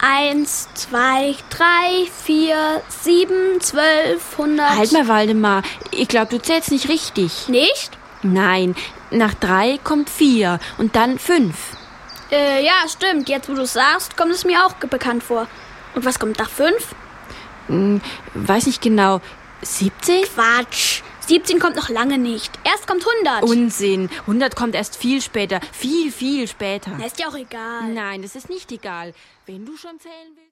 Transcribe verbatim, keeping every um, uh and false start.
Eins, zwei, drei, vier, sieben, zwölf, hundert... Halt mal, Waldemar. Ich glaube, du zählst nicht richtig. Nicht? Nein, nach drei kommt vier und dann fünf. Äh, ja, stimmt. Jetzt, wo du es sagst, kommt es mir auch bekannt vor. Und was kommt nach fünf? Hm, weiß nicht genau. siebzehn? Quatsch. siebzehn kommt noch lange nicht. Erst kommt hundert. Unsinn. hundert kommt erst viel später. Viel, viel später. Na, ist ja auch egal. Nein, das ist nicht egal. Wenn du schon zählen willst...